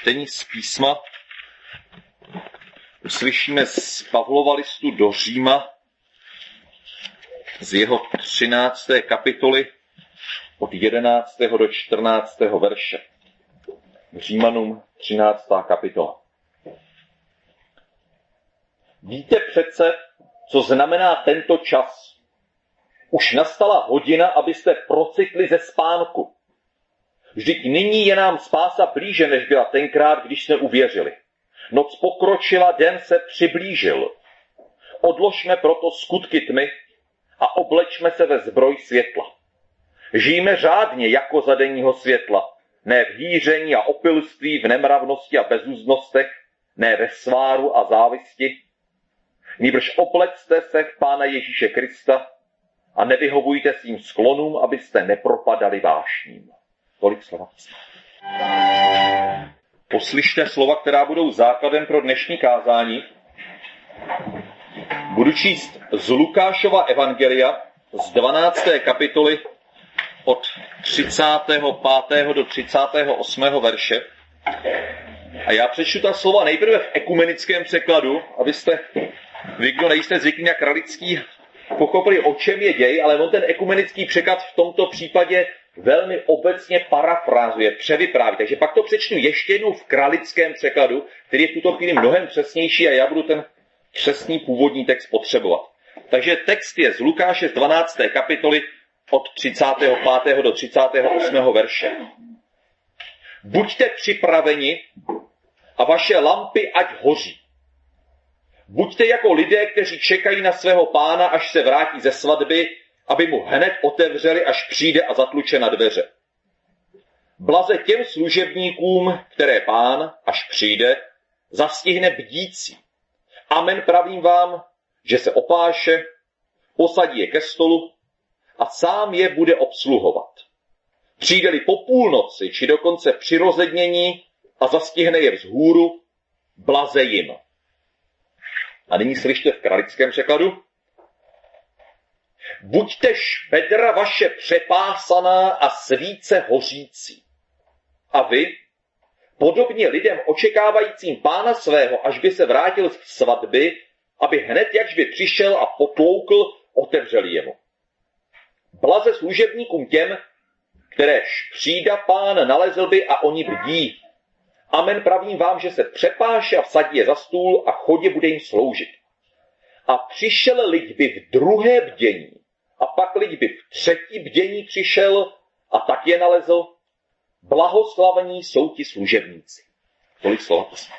čtení z písma uslyšíme z Pavlova listu do Říma z jeho 13. kapitoly od 11. do 14. verše. Římanům 13. kapitola. Víte přece, co znamená tento čas. Už nastala hodina, abyste procitli ze spánku. Vždyť nyní je nám spása blíže, než byla tenkrát, když jsme uvěřili. Noc pokročila, den se přiblížil. Odložme proto skutky tmy a oblečme se ve zbroj světla. Žijme řádně jako za denního světla, ne v hýření a opilství, v nemravnosti a bezúznostech, ne ve sváru a závisti. Nýbrž oblecte se v Pána Ježíše Krista a nevyhovujte svým sklonům, abyste nepropadali vášním. Tolik slova. Poslyšte slova, která budou základem pro dnešní kázání. Budu číst z Lukášova evangelia z 12. kapitoly od 35. do 38. verše. A já přečtu ta slova nejprve v ekumenickém překladu, abyste vy, kdo nejste zvyklí na kralický, pochopili, o čem je děj, ale on ten ekumenický překlad v tomto případě velmi obecně parafrázuje, převypráví. Takže pak to přečtu ještě jednou v kralickém překladu, který je v tuto chvíli mnohem přesnější a já budu ten přesný původní text potřebovat. Takže text je z Lukáše z 12. kapitoly od 35. do 38. verše. Buďte připraveni a vaše lampy ať hoří. Buďte jako lidé, kteří čekají na svého pána, až se vrátí ze svatby, aby mu hned otevřeli, až přijde a zatluče na dveře. Blaze těm služebníkům, které pán, až přijde, zastihne bdící. Amen, pravím vám, že se opáše, posadí je ke stolu a sám je bude obsluhovat. Přijde-li po půlnoci, či dokonce při rozednění a zastihne je vzhůru, blaze jim. A nyní slyšte v kralickém překladu. Buďte špedra vaše přepásaná a svíce hořící. A vy, podobně lidem očekávajícím pána svého, až by se vrátil z svatby, aby hned, jakž by přišel a potloukl, otevřeli jemu. Blaze služebníkům těm, kteréž přijda pán nalezl by a oni bdí. Amen, pravím vám, že se přepáše a vsadí je za stůl a chodě bude jim sloužit. A přišel lid by v druhé bdění a pak lid by v třetí bdění přišel a tak je nalezl. Blahoslavení jsou ti služebníci. Tolik slova písma.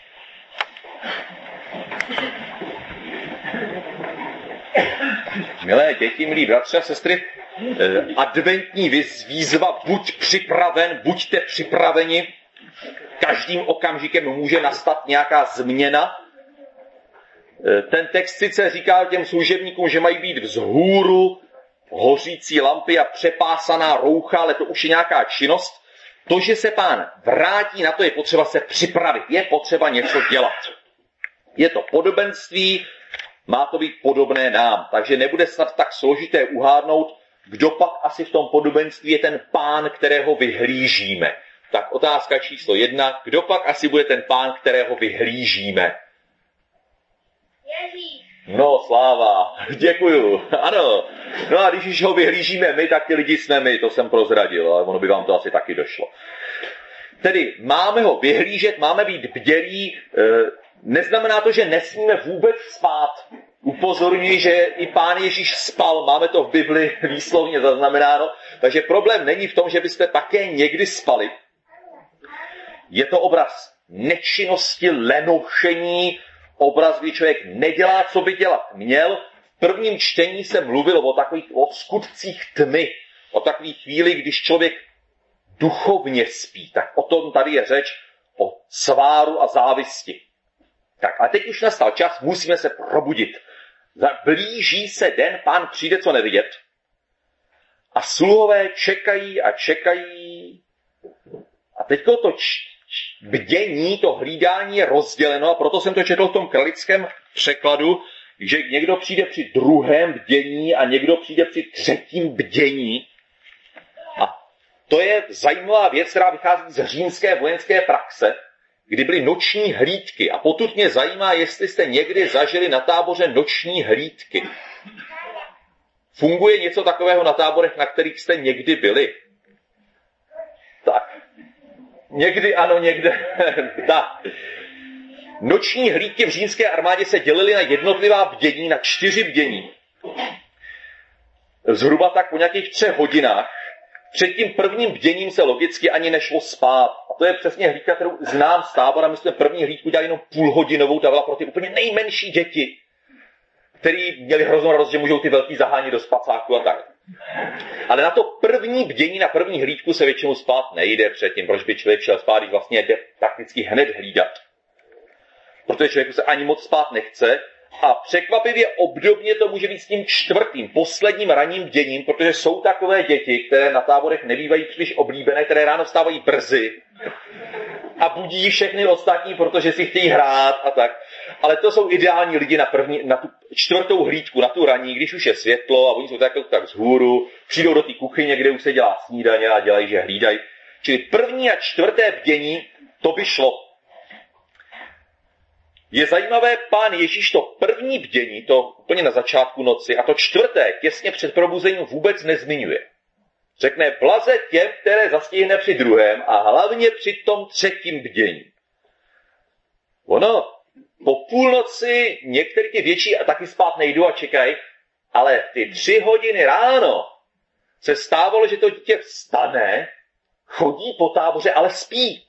Milé děti, milí bratři a sestry, adventní výzva, buď připraven, buďte připraveni. Každým okamžikem může nastat nějaká změna. Ten text sice říká těm služebníkům, že mají být vzhůru hořící lampy a přepásaná roucha, ale to už je nějaká činnost. To, že se pán vrátí, na to je potřeba se připravit, je potřeba něco dělat. Je to podobenství, má to být podobné nám, takže nebude snad tak složité uhádnout, kdo pak asi v tom podobenství je ten pán, kterého vyhlížíme. Tak otázka číslo 1. Kdo pak asi bude ten pán, kterého vyhlížíme? Ježíš. No, sláva. Děkuju. Ano. No a když ho vyhlížíme my, tak ty lidi jsme my. To jsem prozradil, ale ono by vám to asi taky došlo. Tedy máme ho vyhlížet, máme být bdělí. Neznamená to, že nesmíme vůbec spát. Upozorňuji, že i pán Ježíš spal. Máme to v Bibli výslovně zaznamenáno. Takže problém není v tom, že byste také někdy spali. Je to obraz nečinnosti, lenošení, obraz, kdy člověk nedělá, co by dělat měl. V prvním čtení se mluvilo o skutcích tmy, o takové chvíli, když člověk duchovně spí. Tak o tom tady je řeč, o sváru a závisti. Tak a teď už nastal čas, musíme se probudit. Blíží se den, pán přijde, co nevidět. A sluhové čekají a čekají. A teď to bdění, to hlídání je rozděleno a proto jsem to četl v tom kralickém překladu, že někdo přijde při druhém bdění a někdo přijde při třetím bdění. A to je zajímavá věc, která vychází z římské vojenské praxe, kdy byly noční hlídky. A potud mě zajímá, jestli jste někdy zažili na táboře noční hlídky. Funguje něco takového na táborech, na kterých jste někdy byli? Tak. Někdy ano, někde. Tak. Noční hlídky v římské armádě se dělily na jednotlivá bdění, na 4 bdění. Zhruba tak po nějakých 3 hodinách. Před tím prvním bděním se logicky ani nešlo spát. A to je přesně hlídka, kterou znám z tábora. My jsme první hlídku dělali jenom půlhodinovou, ta byla pro ty úplně nejmenší děti, který měli hroznou radost, že můžou ty velký zahánit do spacáku a tak. Ale na to první bdění, na první hlídku se většinou spát nejde předtím. Proč by člověk šel spát, když vlastně jde prakticky hned hlídat? Protože člověku se ani moc spát nechce. A překvapivě obdobně to může být s tím 4., posledním ranním bděním, protože jsou takové děti, které na táborech nebývají příliš oblíbené, které ráno vstávají brzy a budí všechny ostatní, protože si chtějí hrát a tak. Ale to jsou ideální lidi na tu 4. hlídku, na tu ranní, když už je světlo a oni jsou tak vzhůru, přijdou do té kuchyně, kde už se dělá snídaně a dělají, že hlídají. Čili 1. a 4. bdění, to by šlo. Je zajímavé, Pán Ježíš to první bdění, to úplně na začátku noci, a to 4. těsně před probuzením vůbec nezmiňuje. Řekne blaze těm, které zastihne při 2. a hlavně při tom 3. bdění. Ono, po půlnoci některé ty větší a taky spát nejdou a čekají, ale ty 3 hodiny ráno se stávalo, že to dítě vstane, chodí po táboře, ale spí.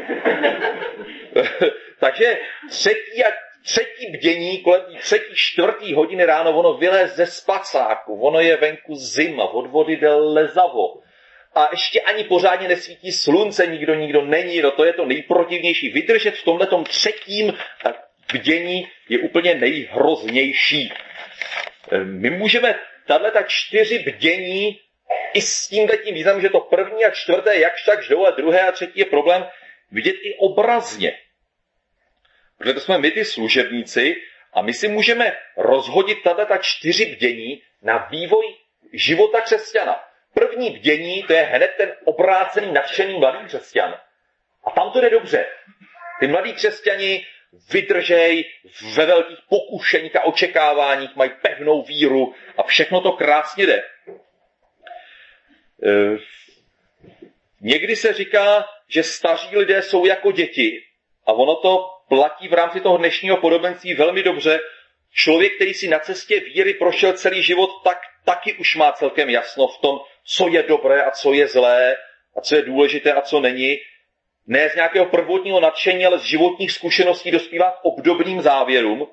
Takže 3. bdění, kolem 3., 4. hodiny ráno, ono vylez ze spacáku, ono je venku zima, od vody jde lezavo. A ještě ani pořádně nesvítí slunce, nikdo není, no to je to nejprotivnější. Vydržet v tomhletom 3. bdění je úplně nejhroznější. My můžeme tato 4 bdění i s tímhletím významem, že to 1. a 4. jakž tak jdou a 2. a 3. je problém, vidět i obrazně. Protože to jsme my ty služebníci a my si můžeme rozhodit tato 4 bdění na vývoj života křesťana. První bdění, to je hned ten obrácený, nadšený mladý křesťan. A tam to jde dobře. Ty mladí křesťani vydržej ve velkých pokušeních a očekáváních, mají pevnou víru a všechno to krásně jde. Někdy se říká, že staří lidé jsou jako děti a ono to platí v rámci toho dnešního podobenství velmi dobře. Člověk, který si na cestě víry prošel celý život, tak taky už má celkem jasno v tom, co je dobré a co je zlé a co je důležité a co není. Ne z nějakého prvotního nadšení, ale z životních zkušeností dospívá k obdobným závěrům.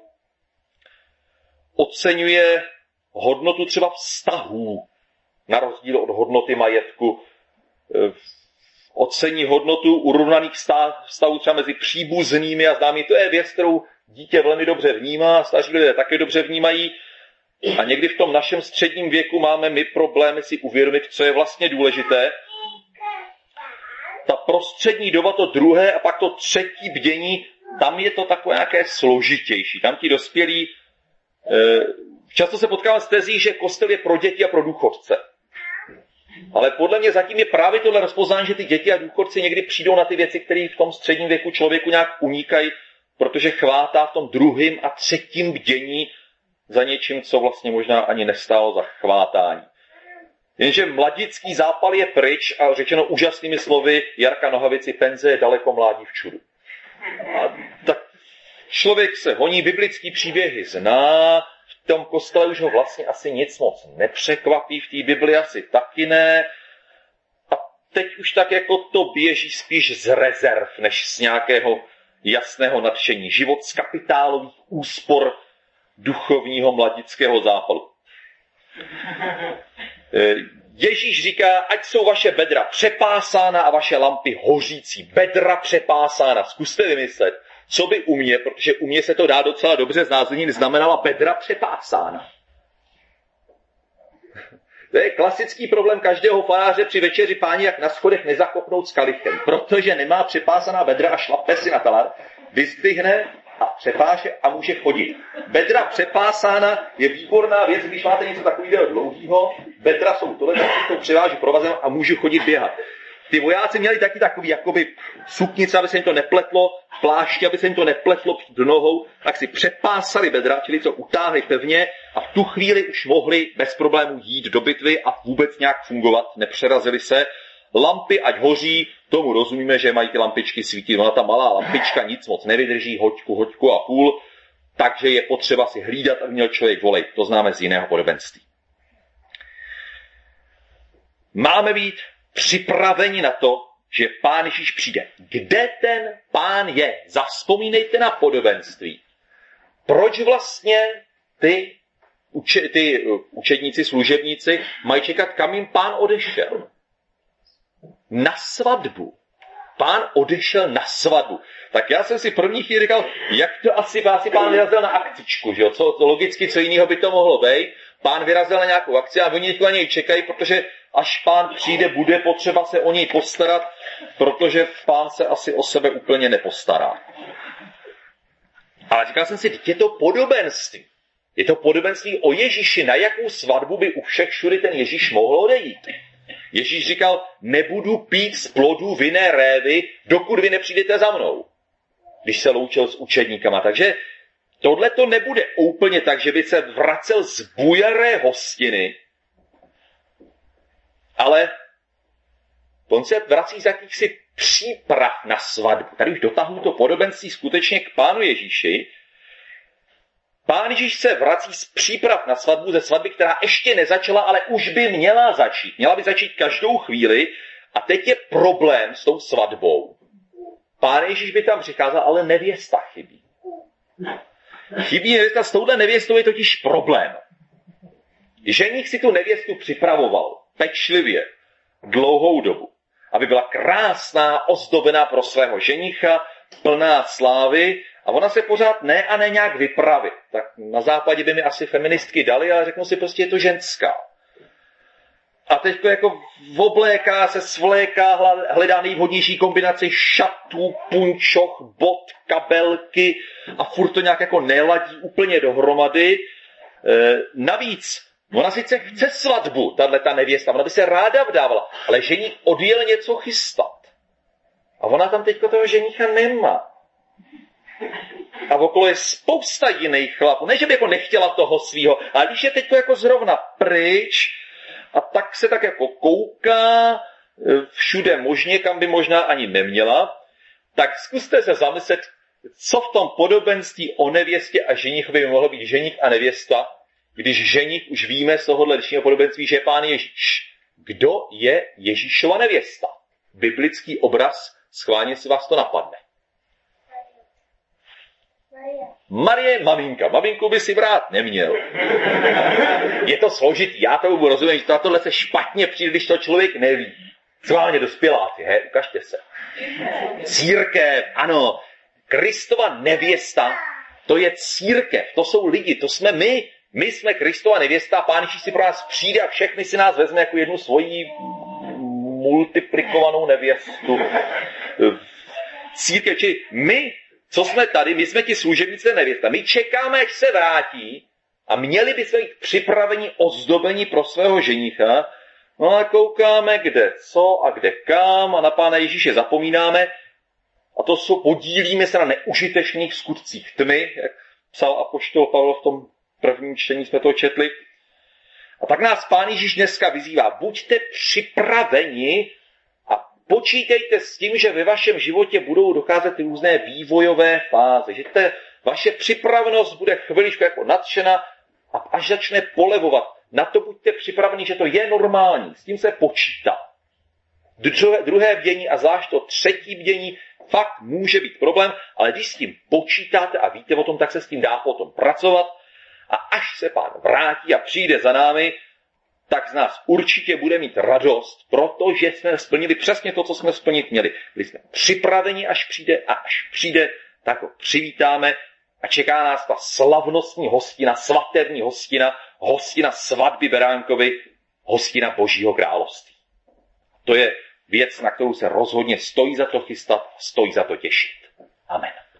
Oceňuje hodnotu třeba vztahů, na rozdíl od hodnoty majetku. Ocení hodnotu urovnaných vztahů třeba mezi příbuznými a známými. To je věc, kterou dítě velmi dobře vnímá, staří lidé také dobře vnímají. A někdy v tom našem středním věku máme my problémy si uvědomit, co je vlastně důležité. Ta prostřední doba, to 2. a pak to 3. bdění, tam je to takové nějaké složitější. Tam ti dospělí, často se potkávám s tezí, že kostel je pro děti a pro důchodce. Ale podle mě zatím je právě tohle rozpoznání, že ty děti a důchodci někdy přijdou na ty věci, které v tom středním věku člověku nějak unikají, protože chvátá v tom 2. a 3. bdění za něčím, co vlastně možná ani nestálo za chvátání. Jenže mladický zápal je pryč a řečeno úžasnými slovy Jarka Nohavici, penze je daleko mládí v čudu. A tak člověk se honí, biblický příběhy zná, v tom kostele už ho vlastně asi nic moc nepřekvapí, v té Bibli asi taky ne. A teď už tak jako to běží spíš z rezerv, než z nějakého jasného nadšení. Život z kapitálových úspor duchovního mladického zápalu. Ježíš říká, ať jsou vaše bedra přepásána a vaše lampy hořící. Bedra přepásána. Zkuste vymyslet, co by u mě, protože u mě se to dá docela dobře znázornit, znamenala bedra přepásána. To je klasický problém každého faráře při večeři Páni, jak na schodech nezakopnout s kalichem. Protože nemá přepásaná bedra a šlape si na talár, vyzdvihne a přepáše a může chodit. Bedra přepásána je výborná věc, když máte něco takového dlouhého. Bedra jsou tohle, tak to převážu provazem a můžu chodit běhat. Ty vojáci měli taky takový jakoby suknice, aby se jim to nepletlo, pláště, aby se jim to nepletlo do nohou, tak si přepásali bedra, čili to utáhli pevně a v tu chvíli už mohli bez problémů jít do bitvy a vůbec nějak fungovat, nepřerazili se. Lampy, ať hoří, tomu rozumíme, že mají ty lampičky svítit. Ona ta malá lampička nic moc nevydrží, hoďku a půl, takže je potřeba si hlídat, aby měl člověk volej. To známe z jiného podobenství. Máme být připraveni na to, že Pán Ježíš přijde. Kde ten Pán je? Zavzpomínejte na podobenství. Proč vlastně ty učedníci, služebníci mají čekat, kam jim Pán odešel? Na svatbu. Pán odešel na svatbu. Tak já jsem si první chvíli říkal, jak to asi Pán vyrazil na akcičku, že jo? Co logicky, co jiného by to mohlo být. Pán vyrazil na nějakou akci a oni na něj čekají, protože až Pán přijde, bude potřeba se o něj postarat, protože Pán se asi o sebe úplně nepostará. Ale říkal jsem si, je to podobenství. Je to podobenství o Ježíši, na jakou svatbu by u všech všudy ten Ježíš mohl odejít. Ježíš říkal, nebudu pít z plodů vinné révy, dokud vy nepřijdete za mnou. Když se loučil s učedníkama. Takže tohle to nebude úplně tak, že by se vracel z bujaré hostiny, ale on se vrací z jakýchsi příprav na svatbu. Tady už dotahuji to podobenství skutečně k Pánu Ježíši. Pán Ježíš se vrací z příprav na svatbu, ze svatby, která ještě nezačala, ale už by měla začít. Měla by začít každou chvíli a teď je problém s tou svatbou. Pán Ježíš by tam přicházel, ale nevěsta chybí. Chybí nevěsta, s touhle nevěstou je totiž problém. Ženich si tu nevěstu připravoval pečlivě, dlouhou dobu, aby byla krásná, ozdobená pro svého ženicha, plná slávy, a ona se pořád ne a ne nějak vypravit. Tak na západě by mi asi feministky dali, ale řeknu si, prostě je to ženská. A teď jako obléká se, svléká, hledá nejvhodnější kombinaci šatů, punčoch, bot, kabelky a furt to nějak jako neladí úplně dohromady. Navíc, ona sice chce svatbu, tato nevěsta, ona by se ráda vdávala, ale ženich odjel něco chystat. A ona tam teďko toho ženicha nemá. A okolo je spousta jiných chlapů. Ne, že by jako nechtěla toho svýho, ale když je teď jako zrovna pryč a tak se tak jako kouká všude možně, kam by možná ani neměla, tak zkuste se zamyslet, co v tom podobenství o nevěstě a ženichovi by mohlo být ženich a nevěsta, když ženich už víme z tohohle dnešního podobenství, že je Pán Ježíš. Kdo je Ježíšova nevěsta? Biblický obraz, schválně si vás to napadne. Marie, maminka. Maminku by si brát neměl. Je to složitý, já tomu rozumím, že tohle se špatně přijde, když to člověk neví. Schválně dospěláci, ukažte se. Církev, ano. Kristova nevěsta, to je církev, to jsou lidi, to jsme my. My jsme Kristova nevěsta a Pán Ježíš si pro nás přijde a všechny si nás vezme jako jednu svoji multiplikovanou nevěstu. Církev, čili my, co jsme tady, my jsme ti služebnice nevěsta. My čekáme, až se vrátí a měli bychom být připraveni, ozdobení pro svého ženicha. No a koukáme, kde co a kde kam a na Pána Ježíše zapomínáme. A to podílíme se na neužitečných skutcích tmy, jak psal apoštol Pavel v tom prvním čtení, jsme to četli. A tak nás Pán Ježíš dneska vyzývá, buďte připraveni a počítejte s tím, že ve vašem životě budou docházet různé vývojové fáze, že vaše připravenost bude chviličku jako nadšena a až začne polevovat. Na to buďte připraveni, že to je normální, s tím se počítá. Druhé bdění a zvlášť to třetí bdění fakt může být problém, ale když s tím počítáte a víte o tom, tak se s tím dá potom pracovat a až se Pán vrátí a přijde za námi, tak z nás určitě bude mít radost, protože jsme splnili přesně to, co jsme splnit měli. Byli jsme připraveni, až přijde a až přijde, tak ho přivítáme a čeká nás ta slavnostní hostina, svatební hostina, hostina svatby Beránkovy, hostina Božího království. To je věc, na kterou se rozhodně stojí za to chystat, stojí za to těšit. Amen.